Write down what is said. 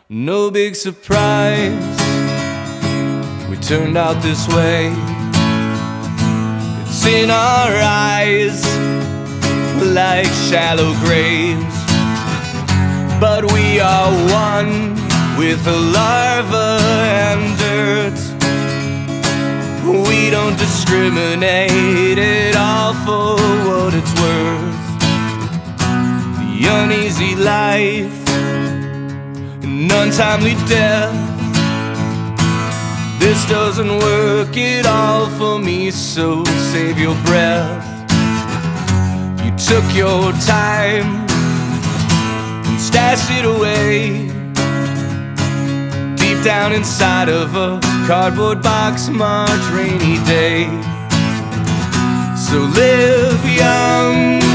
No big surprise, we turned out this way. It's in our eyes, like shallow graves, but we are one with the larva and dirt. We don't discriminate at all for what it's worth. The uneasy life, an untimely death, this doesn't work at all for me, so save your breath. You took your time and stashed it away deep down inside of a cardboard box, March rainy day. So live young,